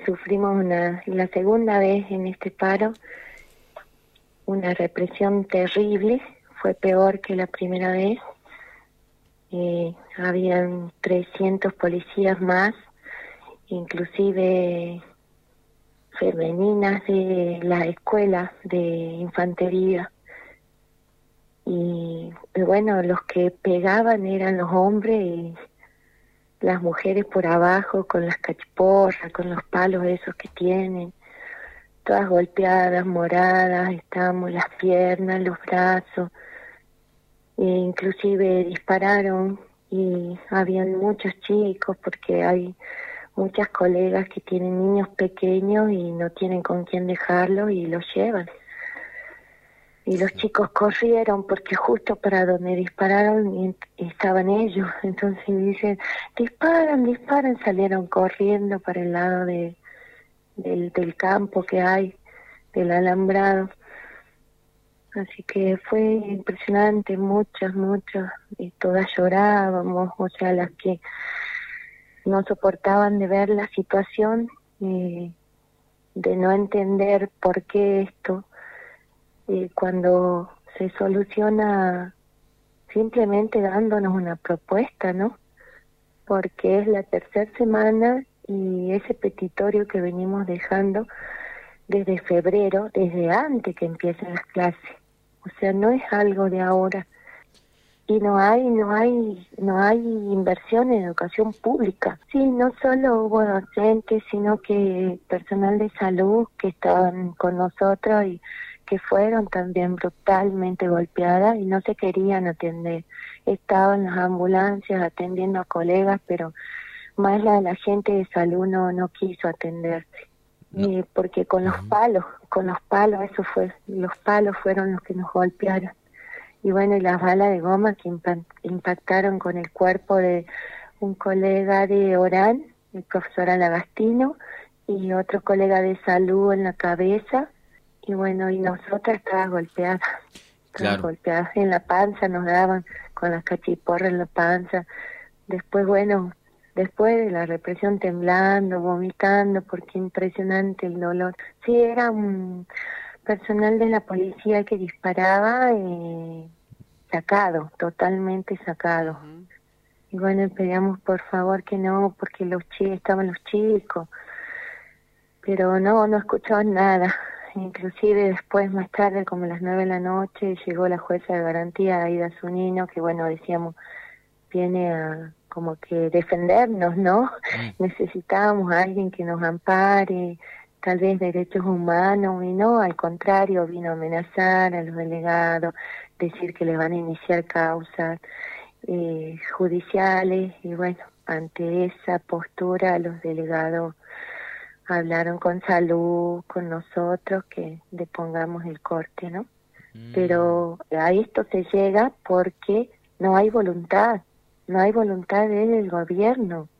sufrimos la segunda vez en este paro, una represión terrible, fue peor que la primera vez. Habían 300 policías más, inclusive femeninas de la escuela de infantería. Y bueno, los que pegaban eran los hombres y las mujeres por abajo con las cachiporras, con los palos esos que tienen, todas golpeadas, moradas, estábamos las piernas, los brazos, e inclusive dispararon y habían muchos chicos porque hay muchas colegas que tienen niños pequeños y no tienen con quién dejarlos y los llevan. Y los chicos corrieron porque justo para donde dispararon estaban ellos. Entonces dicen, disparan, salieron corriendo para el lado del campo que hay, del alambrado. Así que fue impresionante, muchas, y todas llorábamos, o sea, las que no soportaban de ver la situación, de no entender por qué esto, cuando se soluciona simplemente dándonos una propuesta, ¿no? Porque es la tercera semana y ese petitorio que venimos dejando desde febrero, desde antes que empiecen las clases. O sea, no es algo de ahora. Y no hay inversión en educación pública. Sí, no solo hubo docentes, sino que personal de salud que estaban con nosotros y que fueron también brutalmente golpeadas y no se querían atender. Estaban las ambulancias atendiendo a colegas, pero más la gente de salud no quiso atenderse. No. Porque con los palos, eso fue, los palos fueron los que nos golpearon. Y bueno, y las balas de goma que impactaron con el cuerpo de un colega de Orán, el profesor Alagastino, y otro colega de salud en la cabeza. Y bueno, y nosotras estábamos golpeadas. Claro. Golpeadas en la panza, nos daban con las cachiporras en la panza. Después, bueno, después de la represión temblando, vomitando, porque impresionante el dolor. Sí, era un personal de la policía que disparaba, totalmente sacado. Uh-huh. Y bueno, pedíamos por favor que no, porque estaban los chicos, pero no escuchaban nada. Inclusive después, más tarde, como a las 9 de la noche, llegó la jueza de garantía, Aida Zunino, que bueno, decíamos, viene a como que defendernos, ¿no? Necesitábamos a alguien que nos ampare, tal vez derechos humanos, y no, al contrario, vino a amenazar a los delegados, decir que les van a iniciar causas judiciales, y bueno, ante esa postura los delegados hablaron con salud, con nosotros, que depongamos el corte, ¿no? Pero a esto se llega porque no hay voluntad desde el gobierno.